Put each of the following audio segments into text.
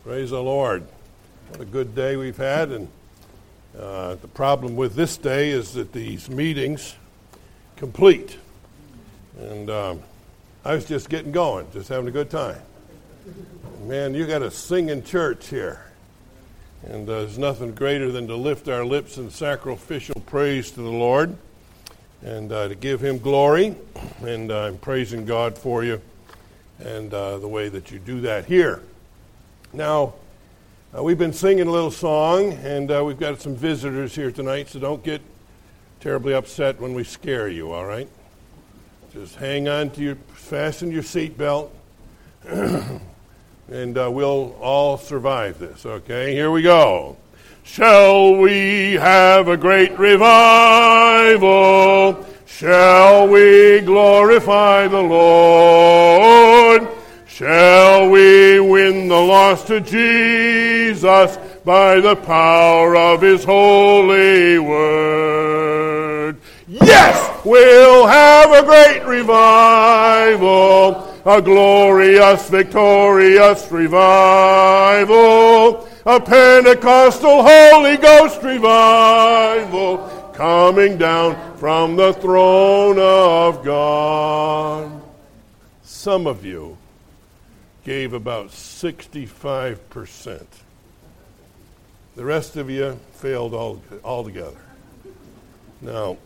Praise the Lord. What a good day we've had. And the problem with this day is that these meetings complete. And I was just getting going, just having a good time. Man, you got to sing in church here. And there's nothing greater than to lift our lips in sacrificial praise to the Lord and to give Him glory. And I'm praising God for you and the way that you do that here. Now, we've been singing a little song, and we've got some visitors here tonight, so don't get terribly upset when we scare you, all right? Just hang on to fasten your seatbelt, and we'll all survive this, okay? Here we go. Shall we have a great revival? Shall we glorify the Lord? Shall we win the lost to Jesus by the power of His holy word? Yes, we'll have a great revival, a glorious, victorious revival, a Pentecostal Holy Ghost revival coming down from the throne of God. Some of you gave about 65%. The rest of you failed altogether. Now,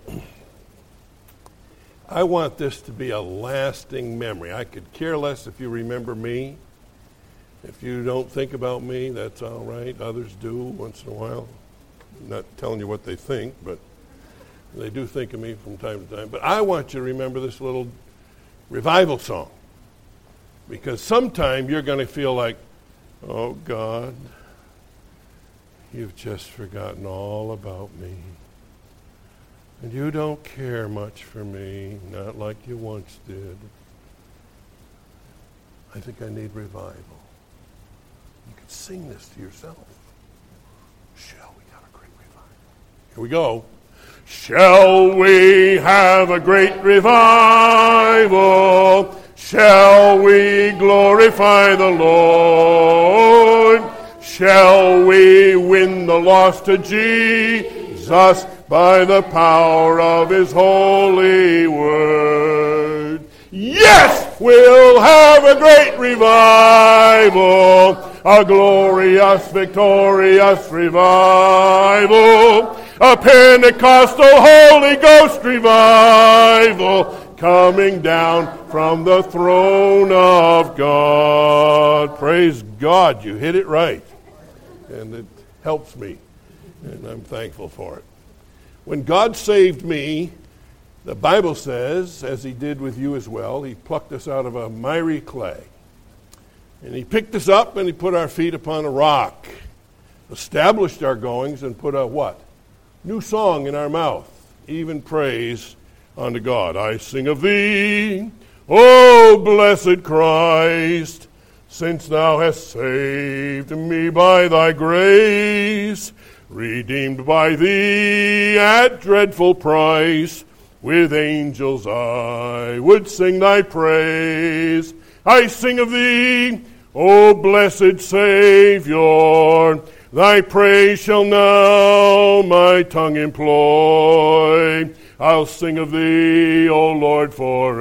I want this to be a lasting memory. I could care less if you remember me. If you don't think about me, that's all right. Others do once in a while. I'm not telling you what they think, but they do think of me from time to time. But I want you to remember this little revival song. Because sometime you're going to feel like, oh, God, you've just forgotten all about me. And you don't care much for me, not like you once did. I think I need revival. You can sing this to yourself. Shall we have a great revival? Here we go. Shall we have a great revival? Shall we glorify the Lord? Shall we win the lost to Jesus by the power of His holy word? Yes, we'll have a great revival, a glorious, victorious revival, a Pentecostal Holy Ghost revival coming down from the throne of God. Praise God, you hit it right. And it helps me, and I'm thankful for it. When God saved me, the Bible says, as He did with you as well, He plucked us out of a miry clay. And He picked us up and He put our feet upon a rock, established our goings, and put a what? New song in our mouth, even praise unto God. I sing of Thee, O blessed Christ, since Thou hast saved me by Thy grace, redeemed by Thee at dreadful price. With angels I would sing Thy praise. I sing of Thee, O blessed Savior, Thy praise shall now my tongue employ. I'll sing of Thee, O Lord,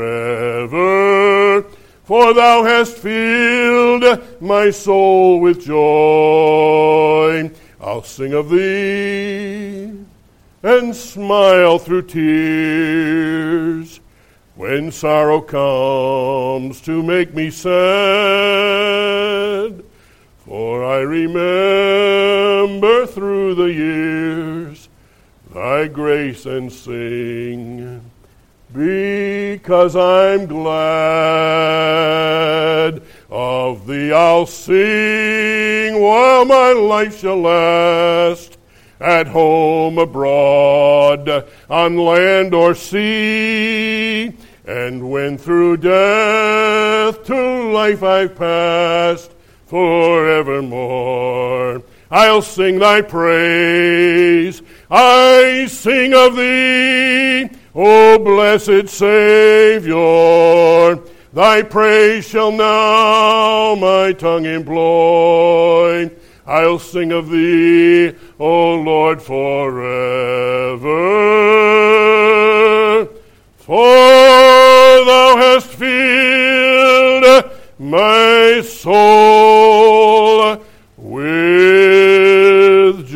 forever, for Thou hast filled my soul with joy. I'll sing of Thee and smile through tears when sorrow comes to make me sad. For I remember through the years Thy grace and sing, because I'm glad of Thee. I'll sing while my life shall last, at home, abroad, on land or sea, and when through death to life I've passed, forevermore I'll sing Thy praise. I sing of Thee, O blessed Savior, Thy praise shall now my tongue employ. I'll sing of thee, O Lord, forever. For thou hast filled my soul with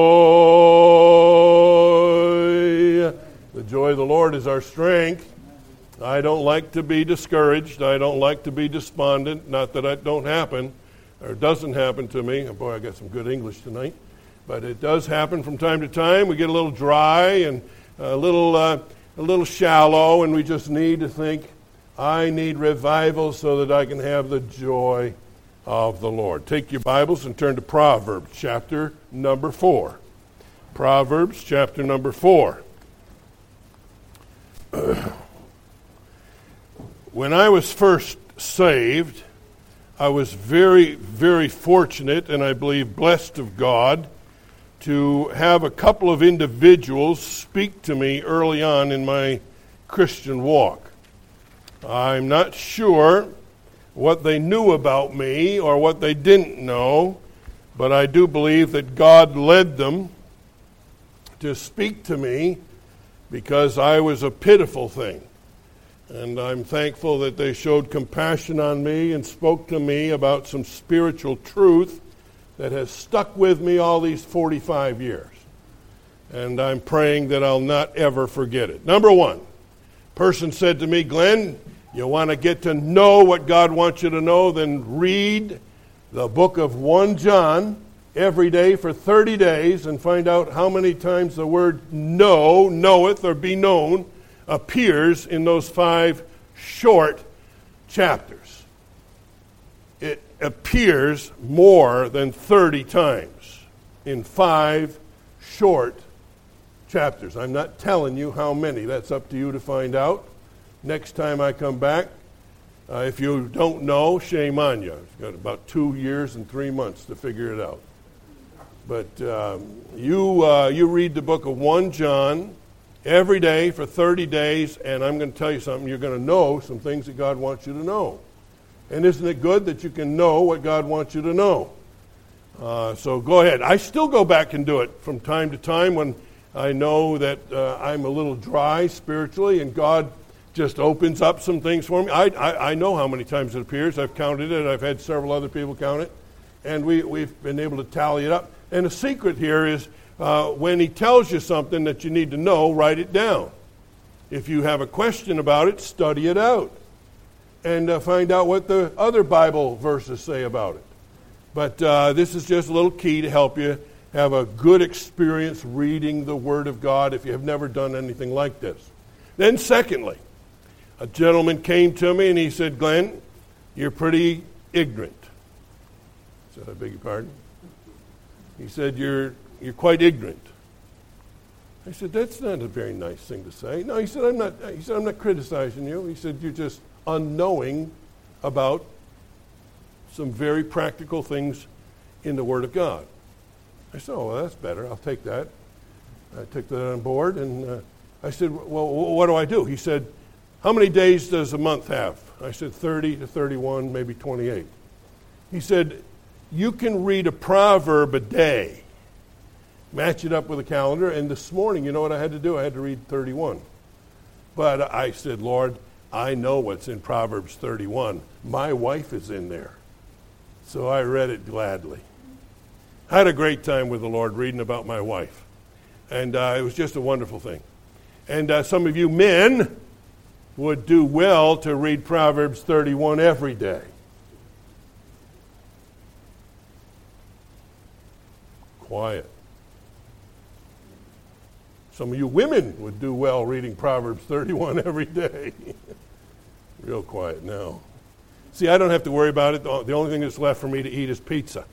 joy. The joy of the Lord is our strength. I don't like to be discouraged. I don't like to be despondent. Not that it don't happen, or doesn't happen to me. Oh, boy, I got some good English tonight. But it does happen from time to time. We get a little dry and a little shallow, and we just need to think, I need revival so that I can have the joy of the Lord. Take your Bibles and turn to Proverbs chapter number 4. Proverbs chapter number 4. When I was first saved, I was very, very fortunate, and I believe blessed of God, to have a couple of individuals speak to me early on in my Christian walk. I'm not sure what they knew about me or what they didn't know, but I do believe that God led them to speak to me because I was a pitiful thing. And I'm thankful that they showed compassion on me and spoke to me about some spiritual truth that has stuck with me all these 45 years. And I'm praying that I'll not ever forget it. Number one, person said to me, Glenn, you want to get to know what God wants you to know, then read the book of 1 John every day for 30 days and find out how many times the word know, knoweth, or be known appears in those 5 short chapters. It appears more than 30 times in 5 short chapters. I'm not telling you how many. That's up to you to find out. Next time I come back, if you don't know, shame on you. You've got about 2 years and 3 months to figure it out. But you read the book of 1 John every day for 30 days, and I'm going to tell you something. You're going to know some things that God wants you to know. And isn't it good that you can know what God wants you to know? So go ahead. I still go back and do it from time to time when I know that I'm a little dry spiritually, and God just opens up some things for me. I know how many times it appears. I've counted it. I've had several other people count it. And we've been able to tally it up. And the secret here is when he tells you something that you need to know, write it down. If you have a question about it, study it out. And find out what the other Bible verses say about it. But this is just a little key to help you have a good experience reading the Word of God if you have never done anything like this. Then secondly, a gentleman came to me and he said, Glenn, you're pretty ignorant. I said, I beg your pardon? He said, you're quite ignorant. I said, that's not a very nice thing to say. No, he said, I'm not criticizing you. He said, you're just unknowing about some very practical things in the Word of God. I said, oh, well, that's better. I'll take that. I took that on board, and I said, well, what do I do? He said, how many days does a month have? I said, 30 to 31, maybe 28. He said, you can read a proverb a day. Match it up with a calendar, and this morning, you know what I had to do? I had to read 31. But I said, Lord, I know what's in Proverbs 31. My wife is in there. So I read it gladly. I had a great time with the Lord reading about my wife. And it was just a wonderful thing. And some of you men would do well to read Proverbs 31 every day. Quiet. Some of you women would do well reading Proverbs 31 every day. Real quiet now. See, I don't have to worry about it. The only thing that's left for me to eat is pizza.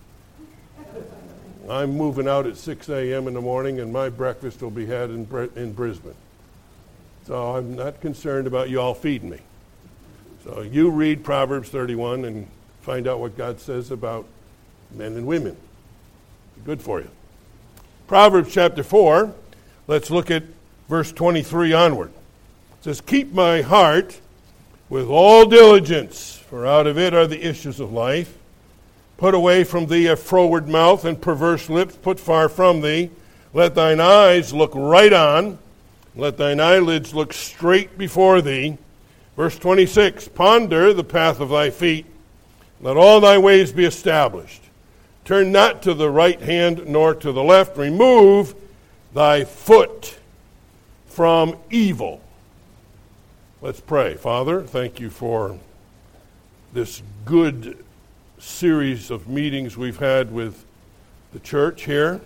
I'm moving out at 6 a.m. in the morning, and my breakfast will be had in Brisbane. So I'm not concerned about you all feeding me. So you read Proverbs 31 and find out what God says about men and women. Good for you. Proverbs chapter 4, let's look at verse 23 onward. It says, keep my heart with all diligence, for out of it are the issues of life. Put away from thee a froward mouth, and perverse lips put far from thee. Let thine eyes look right on, let thine eyelids look straight before thee. Verse 26, ponder the path of thy feet, let all thy ways be established. Turn not to the right hand nor to the left. Remove thy foot from evil. Let's pray. Father, thank you for this good series of meetings we've had with the church here.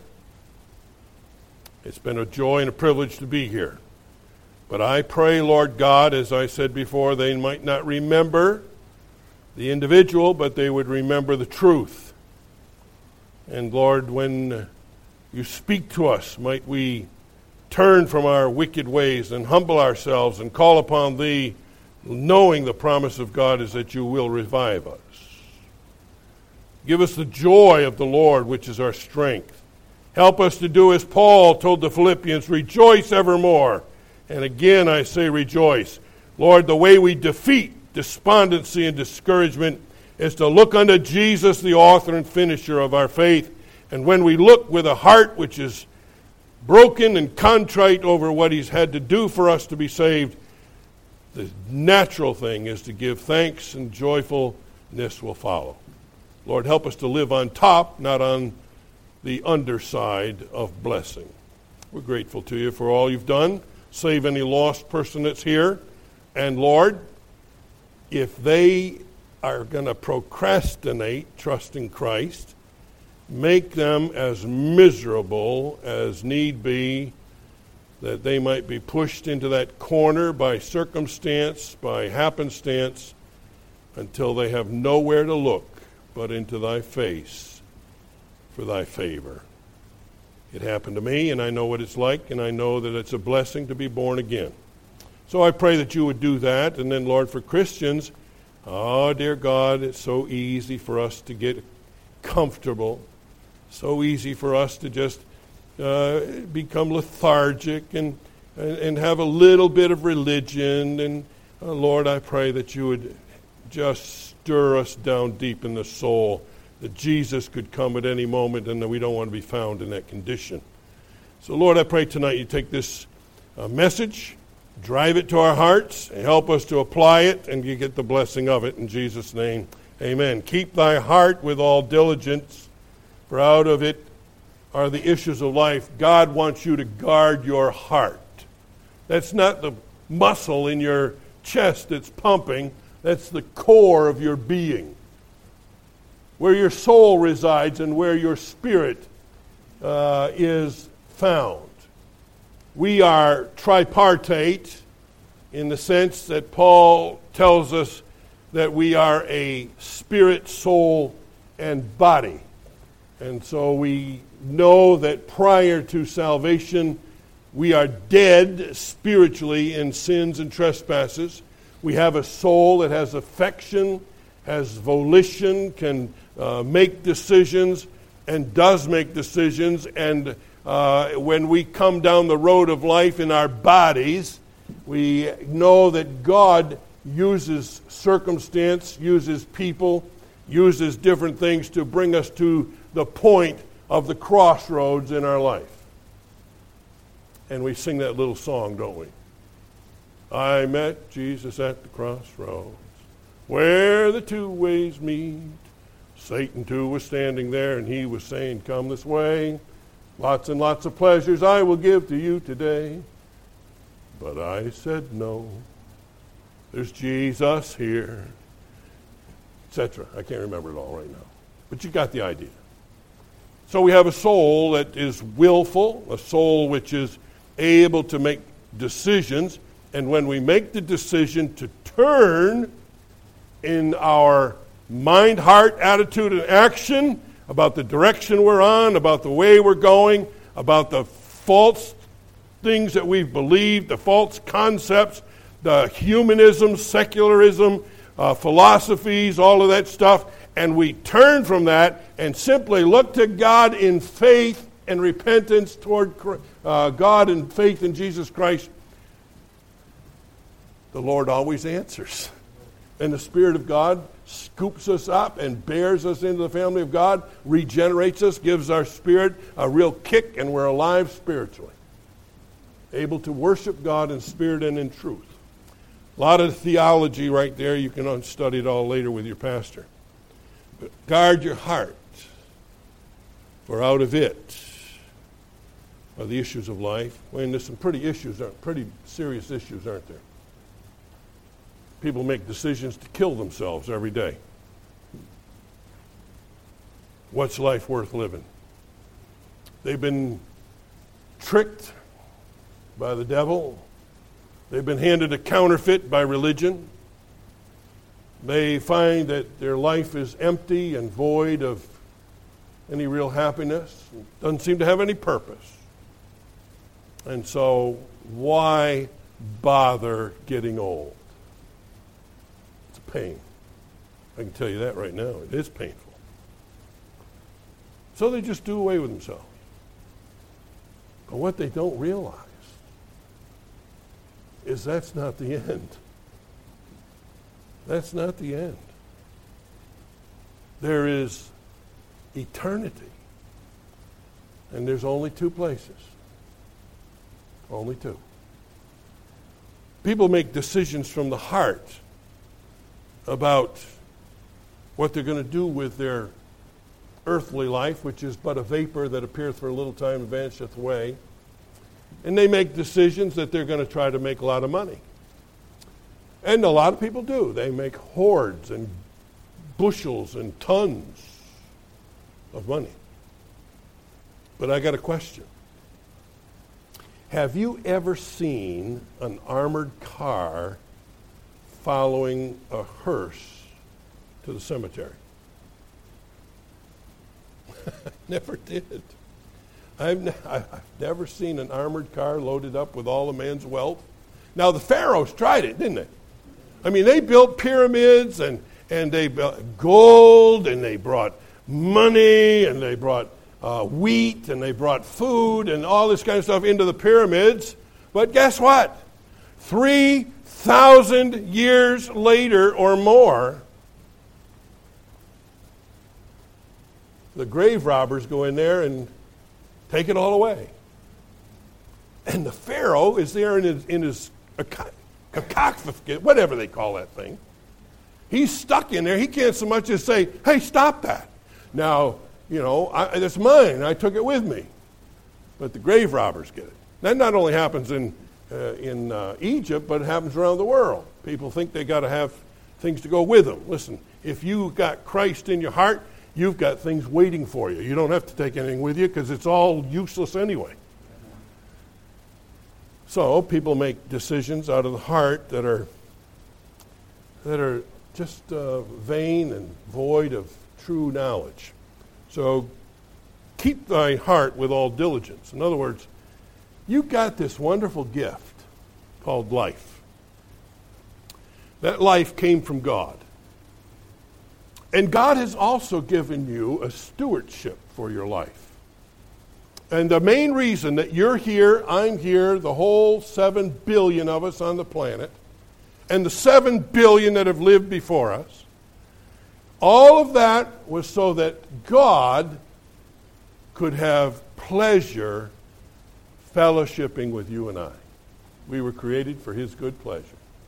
It's been a joy and a privilege to be here. But I pray, Lord God, as I said before, they might not remember the individual, but they would remember the truth. And Lord, when you speak to us, might we turn from our wicked ways and humble ourselves and call upon thee, knowing the promise of God is that you will revive us. Give us the joy of the Lord, which is our strength. Help us to do as Paul told the Philippians, rejoice evermore. And again I say rejoice. Lord, the way we defeat despondency and discouragement is to look unto Jesus, the author and finisher of our faith. And when we look with a heart which is broken and contrite over what he's had to do for us to be saved, the natural thing is to give thanks, and joyfulness will follow. Lord, help us to live on top, not on the underside of blessing. We're grateful to you for all you've done. Save any lost person that's here. And Lord, if they are going to procrastinate trusting Christ, make them as miserable as need be, that they might be pushed into that corner by circumstance, by happenstance, until they have nowhere to look but into thy face for thy favor. It happened to me, and I know what it's like, and I know that it's a blessing to be born again. So I pray that you would do that. And then, Lord, for Christians, oh, dear God, it's so easy for us to get comfortable, so easy for us to just become lethargic and have a little bit of religion. And, Lord, I pray that you would just stir us down deep in the soul, that Jesus could come at any moment, and that we don't want to be found in that condition. So, Lord, I pray tonight you take this message, drive it to our hearts, and help us to apply it, and you get the blessing of it. In Jesus' name, amen. Keep thy heart with all diligence, for out of it are the issues of life. God wants you to guard your heart. That's not the muscle in your chest that's pumping. That's the core of your being, where your soul resides and where your spirit is found. We are tripartite in the sense that Paul tells us that we are a spirit, soul, and body. And so we know that prior to salvation, we are dead spiritually in sins and trespasses. We have a soul that has affection, has volition, can make decisions, and does make decisions. And when we come down the road of life in our bodies, we know that God uses circumstance, uses people, uses different things to bring us to the point of the crossroads in our life. And we sing that little song, don't we? I met Jesus at the crossroads, where the two ways meet. Satan too was standing there, and he was saying, come this way. Lots and lots of pleasures I will give to you today. But I said no. There's Jesus here, etc. I can't remember it all right now. But you got the idea. So we have a soul that is willful, a soul which is able to make decisions. And when we make the decision to turn in our mind, heart, attitude, and action about the direction we're on, about the way we're going, about the false things that we've believed, the false concepts, the humanism, secularism, philosophies, all of that stuff, and we turn from that and simply look to God in faith and repentance toward God and faith in Jesus Christ, the Lord always answers. And the Spirit of God scoops us up and bears us into the family of God, regenerates us, gives our spirit a real kick, and we're alive spiritually. Able to worship God in spirit and in truth. A lot of theology right there. You can study it all later with your pastor. But guard your heart, for out of it are the issues of life. Well, there's some pretty serious issues, aren't there? People make decisions to kill themselves every day. What's life worth living? They've been tricked by the devil. They've been handed a counterfeit by religion. They find that their life is empty and void of any real happiness. Doesn't seem to have any purpose. And so, why bother getting old? It's a pain. I can tell you that right now. It is painful. So they just do away with themselves. But what they don't realize is that's not the end. That's not the end. There is eternity. And there's only two places. Only two. People make decisions from the heart about what they're going to do with their earthly life, which is but a vapor that appeareth for a little time and vanisheth away. And they make decisions that they're going to try to make a lot of money. And a lot of people do. They make hordes and bushels and tons of money. But I got a question. Have you ever seen an armored car following a hearse to the cemetery? Never did. I've never seen an armored car loaded up with all a man's wealth. Now, the pharaohs tried it, didn't they? I mean, they built pyramids, and they built gold, and they brought money, and they brought wheat, and they brought food, and all this kind of stuff into the pyramids. But guess what? 3,000 years later or more, the grave robbers go in there and take it all away. And the Pharaoh is there in his cacophony, whatever they call that thing. He's stuck in there. He can't so much as say, hey, stop that. Now, it's mine. I took it with me. But the grave robbers get it. That not only happens in Egypt, but it happens around the world. People think they got to have things to go with them. Listen, if you got Christ in your heart, you've got things waiting for you. You don't have to take anything with you because it's all useless anyway. So people make decisions out of the heart that are just vain and void of true knowledge. So keep thy heart with all diligence. In other words, you got this wonderful gift called life. That life came from God. And God has also given you a stewardship for your life. And the main reason that you're here, I'm here, the whole 7 billion of us on the planet, and the 7 billion that have lived before us, all of that was so that God could have pleasure fellowshipping with you and I. We were created for His good pleasure.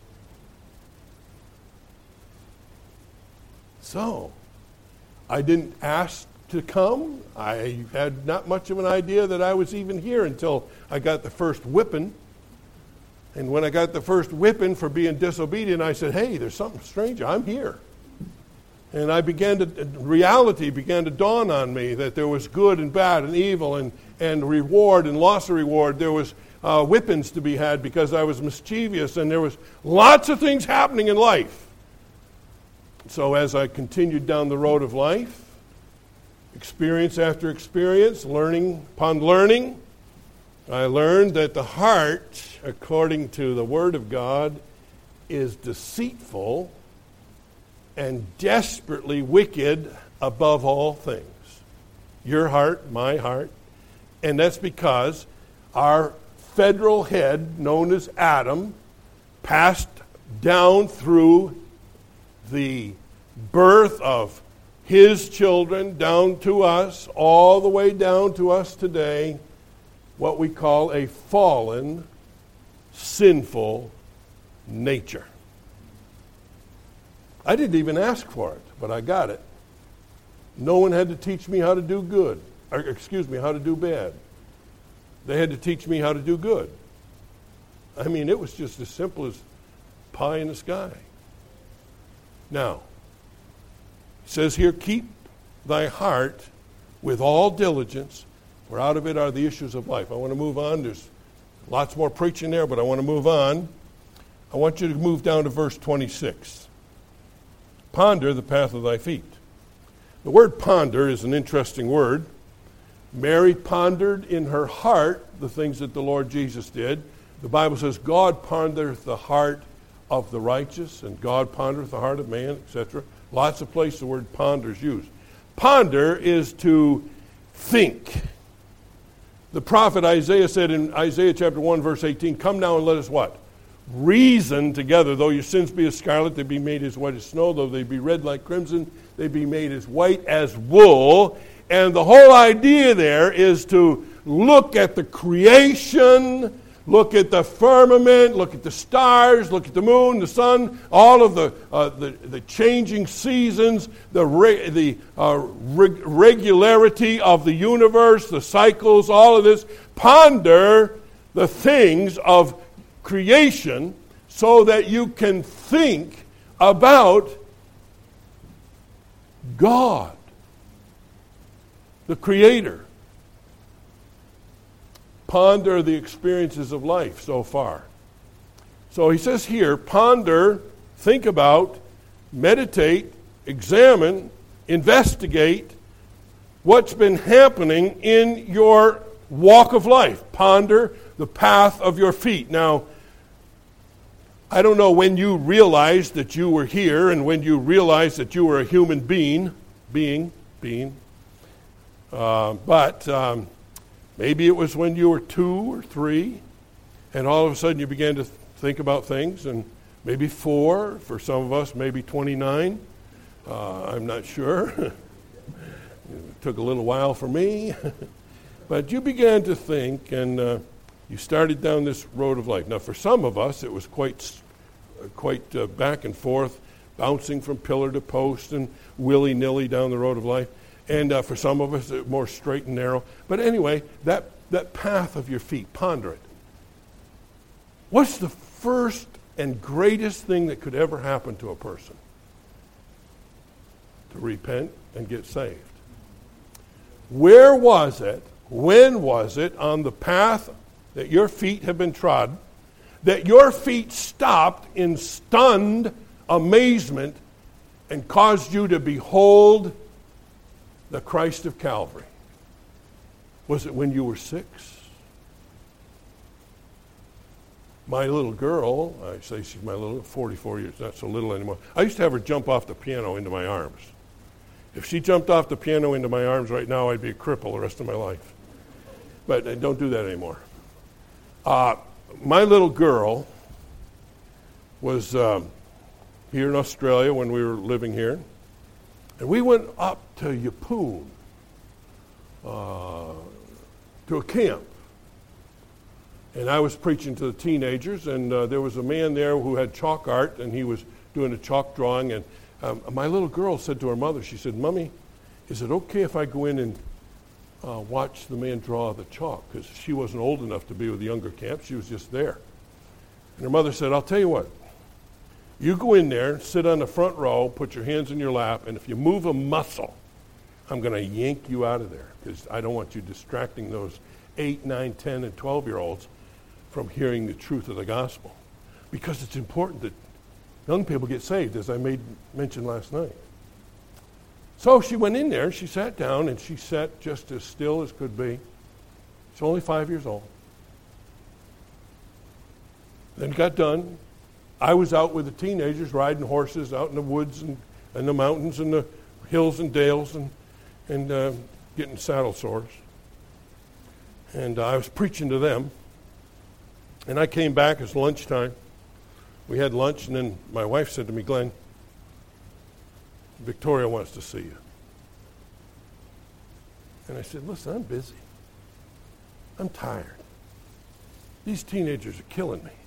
So, I didn't ask to come. I had not much of an idea that I was even here until I got the first whipping. And when I got the first whipping for being disobedient, I said, hey, there's something strange. I'm here. And reality began to dawn on me that there was good and bad and evil and reward and loss of reward. There was whippings to be had because I was mischievous, and there was lots of things happening in life. So as I continued down the road of life, experience after experience, learning upon learning, I learned that the heart, according to the Word of God, is deceitful and desperately wicked above all things. Your heart, my heart. And that's because our federal head, known as Adam, passed down through the birth of his children down to us, all the way down to us today, what we call a fallen, sinful nature. I didn't even ask for it, but I got it. No one had to teach me how to do good. How to do bad. They had to teach me how to do good. I mean, it was just as simple as pie in the sky. Now, it says here, keep thy heart with all diligence, for out of it are the issues of life. I want to move on. There's lots more preaching there, but I want to move on. I want you to move down to verse 26. Ponder the path of thy feet. The word ponder is an interesting word. Mary pondered in her heart the things that the Lord Jesus did. The Bible says, God pondereth the heart of the righteous, and God pondereth the heart of man, etc. Lots of places the word ponder is used. Ponder is to think. The prophet Isaiah said in Isaiah chapter 1, verse 18, come now and let us what? Reason together. Though your sins be as scarlet, they be made as white as snow. Though they be red like crimson, they be made as white as wool. And the whole idea there is to look at the creation, look at the firmament, look at the stars, look at the moon, the sun, all of the changing seasons, the regularity of the universe, the cycles, all of this. Ponder the things of creation so that you can think about God, the Creator. Ponder the experiences of life so far. So he says here, ponder, think about, meditate, examine, investigate what's been happening in your walk of life. Ponder the path of your feet. Now, I don't know when you realized that you were here and when you realized that you were a human being. But maybe it was when you were 2 or 3, and all of a sudden you began to think about things, and maybe 4, for some of us, maybe 29. I'm not sure. It took a little while for me. But you began to think, and you started down this road of life. Now, for some of us, it was quite back and forth, bouncing from pillar to post and willy-nilly down the road of life. And for some of us, more straight and narrow. But anyway, that path of your feet, ponder it. What's the first and greatest thing that could ever happen to a person? To repent and get saved. Where was it, when was it on the path that your feet have been trod, that your feet stopped in stunned amazement and caused you to behold the Christ of Calvary? Was it when you were 6? My little girl, I say she's my little, 44 years, not so little anymore. I used to have her jump off the piano into my arms. If she jumped off the piano into my arms right now, I'd be a cripple the rest of my life. But I don't do that anymore. My little girl was here in Australia when we were living here. And we went up to Yeppoon, to a camp. And I was preaching to the teenagers, and there was a man there who had chalk art, and he was doing a chalk drawing. And my little girl said to her mother, she said, Mommy, is it okay if I go in and watch the man draw the chalk? Because she wasn't old enough to be with the younger camp. She was just there. And her mother said, I'll tell you what. You go in there, sit on the front row, put your hands in your lap, and if you move a muscle, I'm going to yank you out of there because I don't want you distracting those 8, 9, 10, and 12-year-olds from hearing the truth of the gospel. Because it's important that young people get saved, as I mentioned last night. So she went in there, and she sat down, and she sat just as still as could be. She's only 5 years old. Then got done. I was out with the teenagers riding horses out in the woods and the mountains and the hills and dales and getting saddle sores. And I was preaching to them. And I came back, it's lunchtime. We had lunch, and then my wife said to me, Glenn, Victoria wants to see you. And I said, listen, I'm busy. I'm tired. These teenagers are killing me.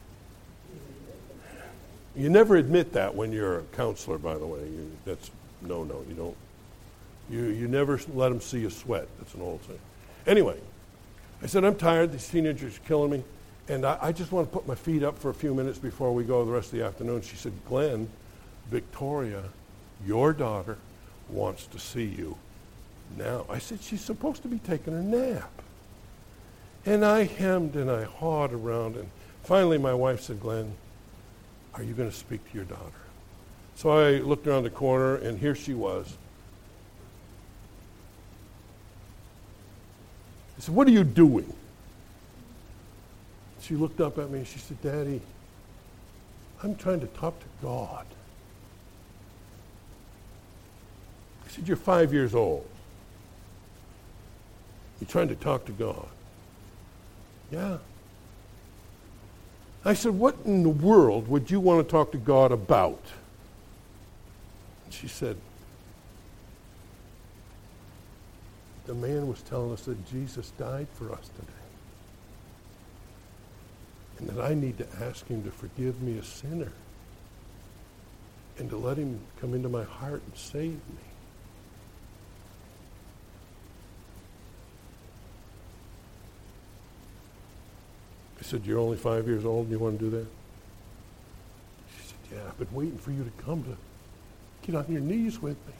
You never admit that when you're a counselor, by the way. That's no, you don't. You never let them see you sweat. That's an old saying. Anyway, I said, I'm tired. These teenagers are killing me. And I just want to put my feet up for a few minutes before we go the rest of the afternoon. She said, Glenn, Victoria, your daughter, wants to see you now. I said, she's supposed to be taking her nap. And I hemmed and I hawed around. And finally my wife said, Glenn, are you going to speak to your daughter? So I looked around the corner, and here she was. I said, what are you doing? She looked up at me and she said, Daddy, I'm trying to talk to God. I said, you're 5 years old. You're trying to talk to God. Yeah. I said, what in the world would you want to talk to God about? And she said, the man was telling us that Jesus died for us today. And that I need to ask him to forgive me, a sinner, and to let him come into my heart and save me. I said, you're only 5 years old and you want to do that? She said, yeah, I've been waiting for you to come to get on your knees with me.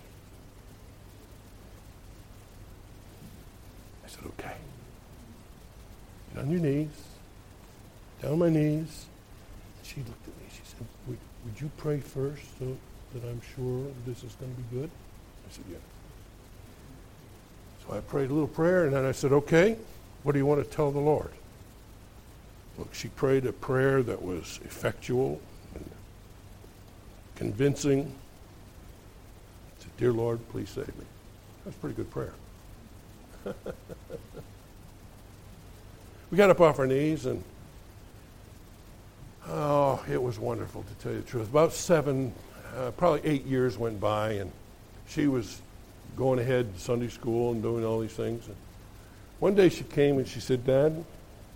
I said, okay. Get on your knees. Down on my knees. She looked at me. She said, would you pray first so that I'm sure this is going to be good? I said, yeah. So I prayed a little prayer, and then I said, okay, what do you want to tell the Lord? Look, she prayed a prayer that was effectual and convincing. She said, dear Lord, please save me. That's a pretty good prayer. We got up off our knees, and oh, it was wonderful, to tell you the truth. About probably 8 years went by, and she was going ahead to Sunday school and doing all these things. And one day she came and she said, Dad,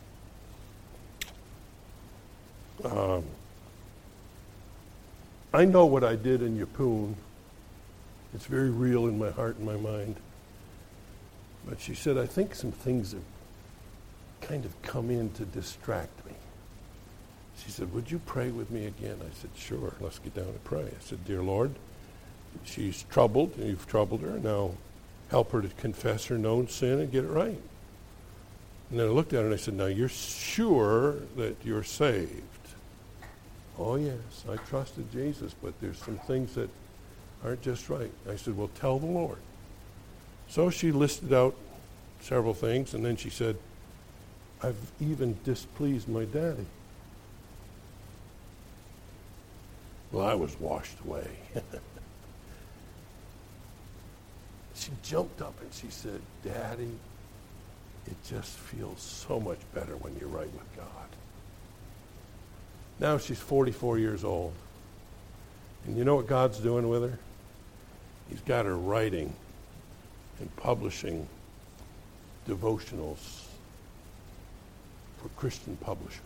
I know what I did in Yeppoon. It's very real in my heart and my mind. But she said, I think some things have kind of come in to distract me. She said, would you pray with me again? I said, sure, let's get down and pray. I said, dear Lord, she's troubled, and you've troubled her. Now help her to confess her known sin and get it right. And then I looked at her and I said, now you're sure that you're saved? Oh, yes, I trusted Jesus, but there's some things that aren't just right. I said, well, tell the Lord. So she listed out several things, and then she said, I've even displeased my daddy. Well, I was washed away. She jumped up and she said, Daddy, it just feels so much better when you're right with God. Now she's 44 years old. And you know what God's doing with her? He's got her writing and publishing devotionals for Christian publishers.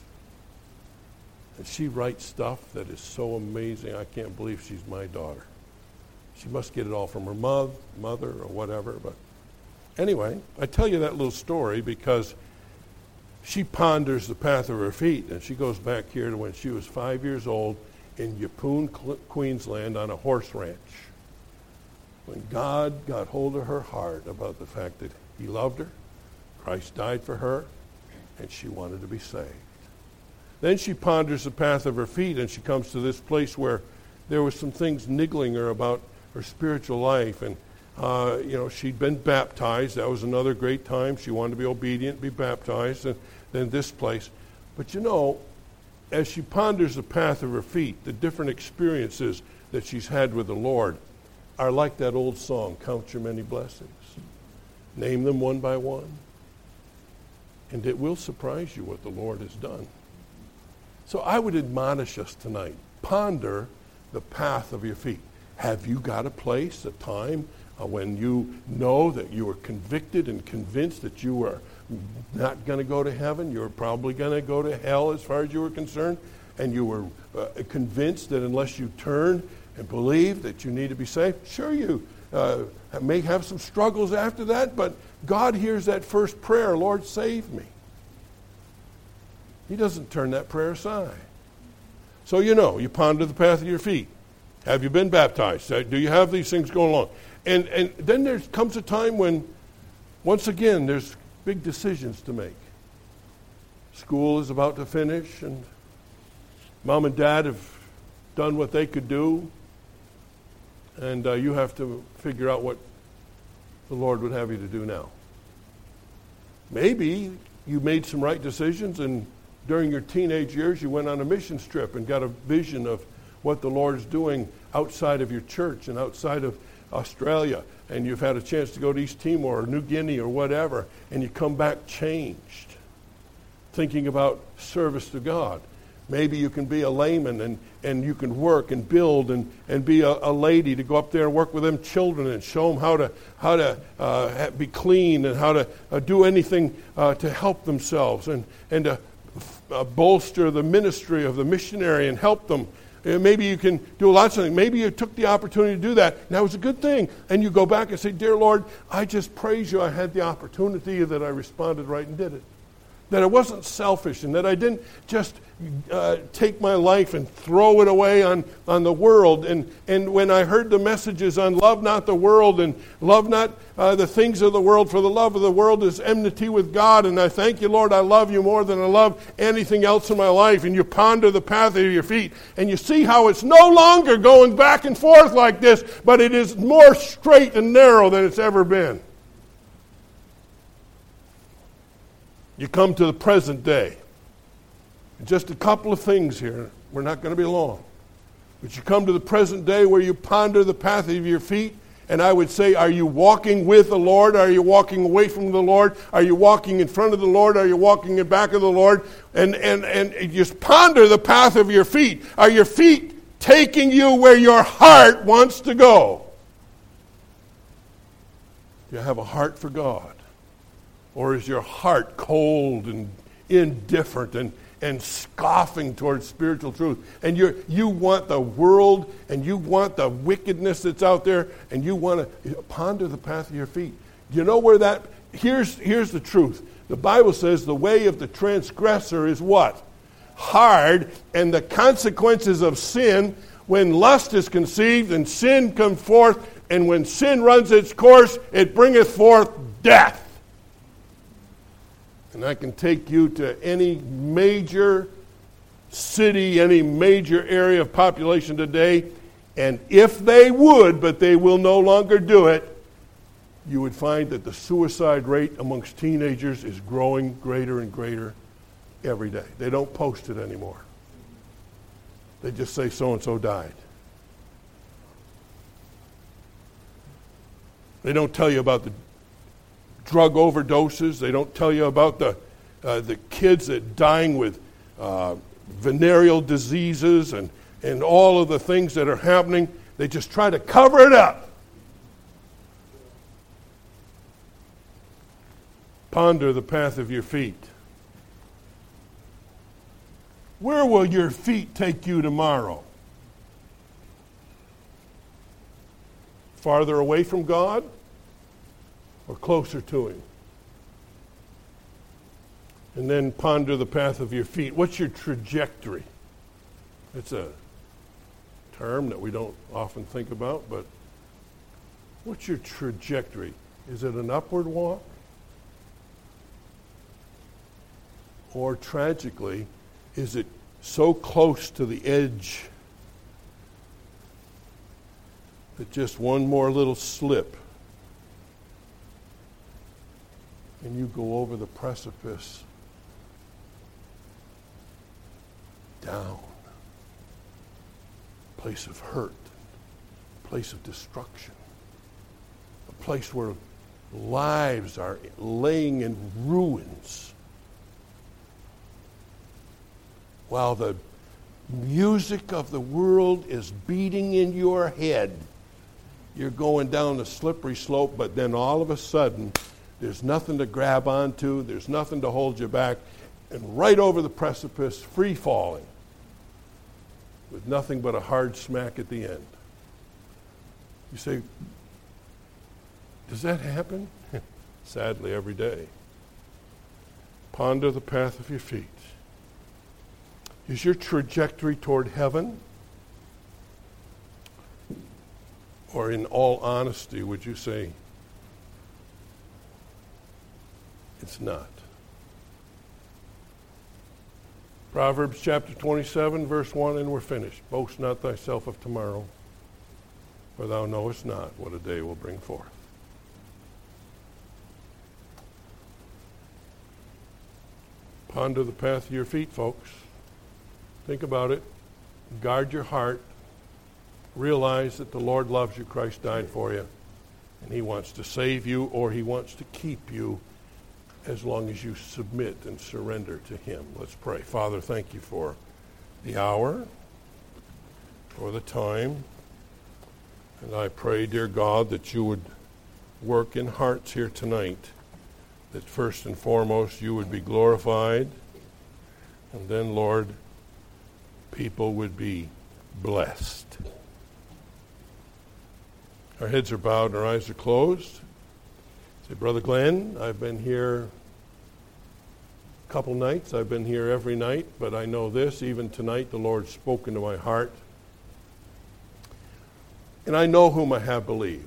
And she writes stuff that is so amazing, I can't believe she's my daughter. She must get it all from her mother or whatever. But anyway, I tell you that little story because she ponders the path of her feet, and she goes back here to when she was 5 years old in Yeppoon, Queensland, on a horse ranch. When God got hold of her heart about the fact that he loved her, Christ died for her, and she wanted to be saved. Then she ponders the path of her feet, and she comes to this place where there was some things niggling her about her spiritual life. And, she'd been baptized. That was another great time. She wanted to be obedient, be baptized, and then this place. But, as she ponders the path of her feet, the different experiences that she's had with the Lord are like that old song, Count Your Many Blessings. Name them one by one. And it will surprise you what the Lord has done. So I would admonish us tonight, ponder the path of your feet. Have you got a place, a time when you know that you are convicted and convinced that you are not going to go to heaven? You're probably going to go to hell as far as you were concerned. And you were convinced that unless you turn and believe that you need to be saved, sure you may have some struggles after that, but God hears that first prayer, Lord, save me. He doesn't turn that prayer aside. So you ponder the path of your feet. Have you been baptized? Do you have these things going along? And then there comes a time when, once again, there's big decisions to make. School is about to finish, and Mom and Dad have done what they could do, and you have to figure out what the Lord would have you to do now. Maybe you made some right decisions, and during your teenage years you went on a mission trip and got a vision of what the Lord is doing outside of your church and outside of Australia, and you've had a chance to go to East Timor or New Guinea or whatever, and you come back changed, thinking about service to God. Maybe you can be a layman and you can work and build and be a lady to go up there and work with them children and show them how to be clean and how to do anything to help themselves and to bolster the ministry of the missionary and help them. Maybe you can do lots of things. Maybe you took the opportunity to do that. And that was a good thing. And you go back and say, Dear Lord, I just praise you. I had the opportunity, that I responded right and did it. That I wasn't selfish and that I didn't just take my life and throw it away on the world. And when I heard the messages on love not the world and love not the things of the world, for the love of the world is enmity with God. And I thank you, Lord, I love you more than I love anything else in my life. And you ponder the path of your feet. And you see how it's no longer going back and forth like this, but it is more straight and narrow than it's ever been. You come to the present day. Just a couple of things here. We're not going to be long. But you come to the present day where you ponder the path of your feet. And I would say, are you walking with the Lord? Are you walking away from the Lord? Are you walking in front of the Lord? Are you walking in back of the Lord? And just ponder the path of your feet. Are your feet taking you where your heart wants to go? Do you have a heart for God? Or is your heart cold and indifferent and scoffing towards spiritual truth? And you want the world and you want the wickedness that's out there and you want to ponder the path of your feet. You know where that... Here's the truth. The Bible says the way of the transgressor is what? Hard, and the consequences of sin, when lust is conceived and sin comes forth, and when sin runs its course, it bringeth forth death. And I can take you to any major city, any major area of population today, and if they would, but they will no longer do it, you would find that the suicide rate amongst teenagers is growing greater and greater every day. They don't post it anymore. They just say so-and-so died. They don't tell you about the drug overdoses. They don't tell you about the kids that dying with venereal diseases and all of the things that are happening. They just try to cover it up. Ponder the path of your feet. Where will your feet take you tomorrow? Farther away from God or closer to Him? And then ponder the path of your feet. What's your trajectory? It's a term that we don't often think about, but what's your trajectory? Is it an upward walk? Or tragically, is it so close to the edge that just one more little slip and you go over the precipice down, a place of hurt, a place of destruction, a place where lives are laying in ruins, while the music of the world is beating in your head you're going down the slippery slope, but then all of a sudden, there's nothing to grab onto, there's nothing to hold you back, and right over the precipice, free falling, with nothing but a hard smack at the end. You say, does that happen? Sadly, every day. Ponder the path of your feet. Is your trajectory toward heaven? Or in all honesty, would you say, it's not? Proverbs chapter 27, verse 1, and we're finished. Boast not thyself of tomorrow, for thou knowest not what a day will bring forth. Ponder the path of your feet, folks. Think about it. Guard your heart. Realize that the Lord loves you. Christ died for you. And he wants to save you, or he wants to keep you as long as you submit and surrender to him. Let's pray. Father, thank you for the hour, for the time. And I pray, dear God, that you would work in hearts here tonight, that first and foremost you would be glorified, and then, Lord, people would be blessed. Our heads are bowed and our eyes are closed. Say, Brother Glenn, I've been here a couple nights. I've been here every night, but I know this, even tonight the Lord's spoken to my heart. And I know whom I have believed.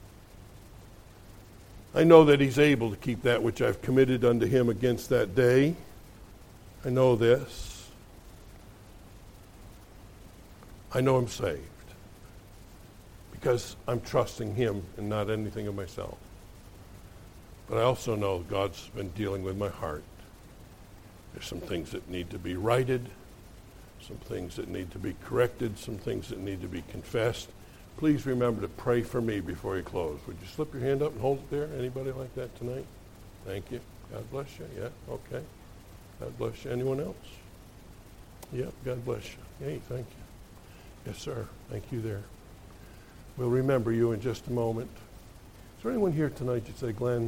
I know that he's able to keep that which I've committed unto him against that day. I know this. I know I'm saved because I'm trusting him and not anything of myself. But I also know God's been dealing with my heart. There's some things that need to be righted, some things that need to be corrected, some things that need to be confessed. Please remember to pray for me before you close. Would you slip your hand up and hold it there? Anybody like that tonight? Thank you. God bless you. Yeah, okay. God bless you. Anyone else? Yep, God bless you. Hey, thank you. Yes, sir. Thank you there. We'll remember you in just a moment. Is there anyone here tonight you'd say, Glenn,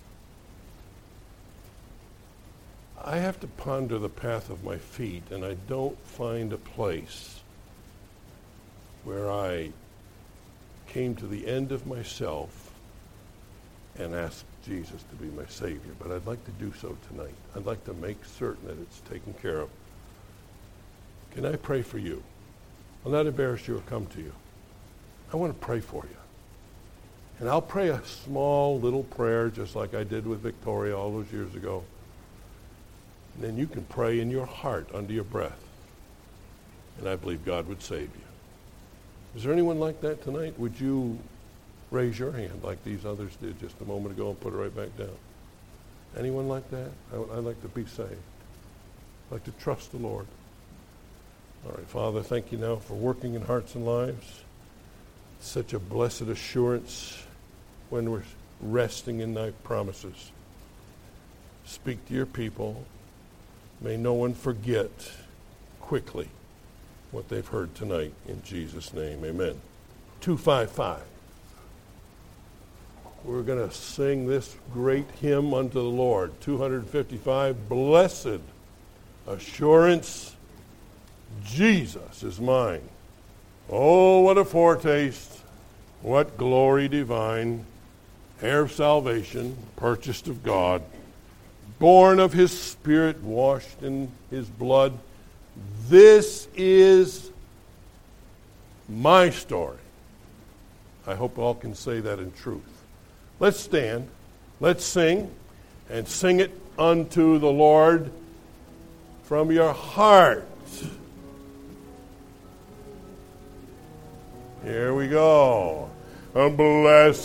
I have to ponder the path of my feet, and I don't find a place where I came to the end of myself and asked Jesus to be my Savior, but I'd like to do so tonight. I'd like to make certain that it's taken care of. Can I pray for you? I'll not embarrass you or come to you. I want to pray for you. And I'll pray a small little prayer just like I did with Victoria all those years ago. And then you can pray in your heart under your breath. And I believe God would save you. Is there anyone like that tonight? Would you raise your hand like these others did just a moment ago and put it right back down? Anyone like that? I'd like to be saved. I'd like to trust the Lord. All right, Father, thank you now for working in hearts and lives. Such a blessed assurance when we're resting in thy promises. Speak to your people. May no one forget quickly what they've heard tonight. In Jesus' name, amen. 255. We're going to sing this great hymn unto the Lord. 255, Blessed Assurance, Jesus is mine. Oh, what a foretaste, what glory divine, heir of salvation, purchased of God, born of his Spirit, washed in his blood. This is my story. I hope all can say that in truth. Let's stand, let's sing, and sing it unto the Lord from your heart. Here we go. A blessed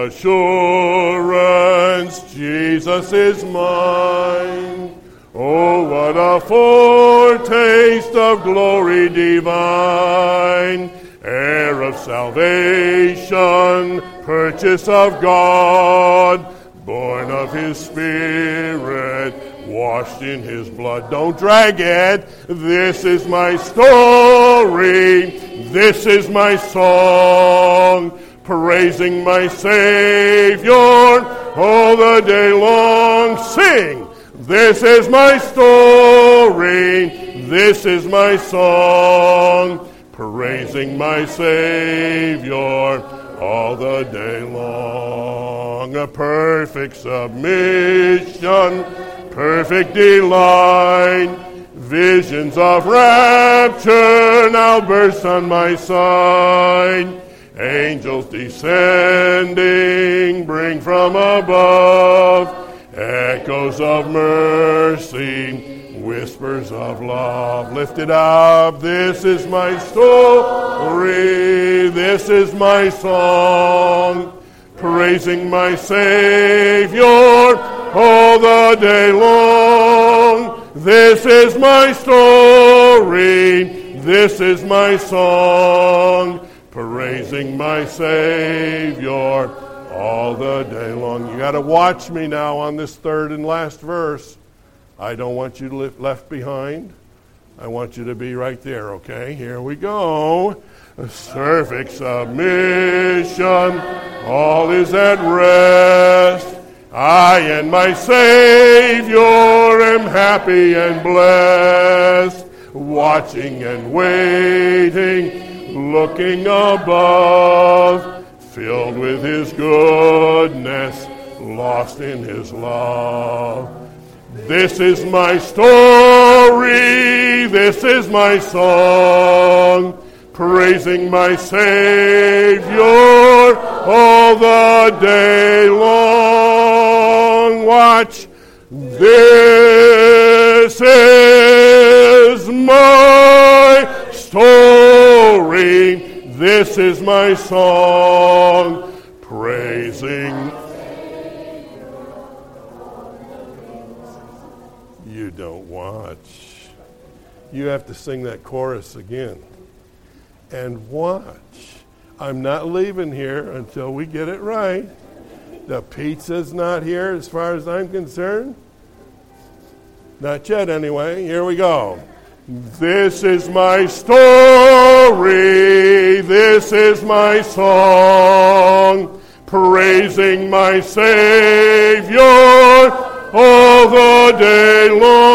assurance, Jesus is mine. Oh, what a foretaste of glory divine, heir of salvation, purchase of God, born of his Spirit, washed in his blood. Don't drag it. This is my story. This is my song. praising my Savior all the day long. Sing! This is my story, this is my song, praising my Savior all the day long. A perfect submission, perfect delight, visions of rapture now burst on my sight. Angels descending bring from above echoes of mercy, whispers of love. Lift it up. This is my story, this is my song, praising my Savior all the day long. This is my story, this is my song, praising my Savior all the day long. You got to watch me now on this third and last verse. I don't want you to left behind. I want you to be right there, okay? Here we go. Perfect submission, all is at rest. I and my Savior am happy and blessed, watching and waiting, looking above, filled with His goodness, lost in His love. This is my story, this is my song, praising my Savior all the day long. Watch. This is my story, this is my song, praising. You don't watch. You have to sing that chorus again. And watch. I'm not leaving here until we get it right. The pizza's not here as far as I'm concerned. Not yet anyway. Here we go. This is my story, this is my song, praising my Savior all the day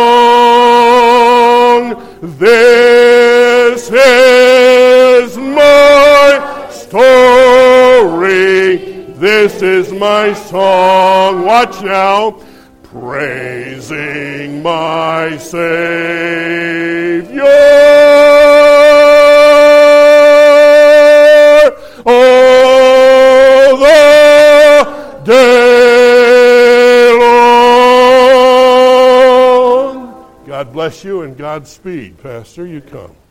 long. This is my story, this is my song. Watch now. Praising my Savior all the day long. God bless you and Godspeed. Pastor, you come.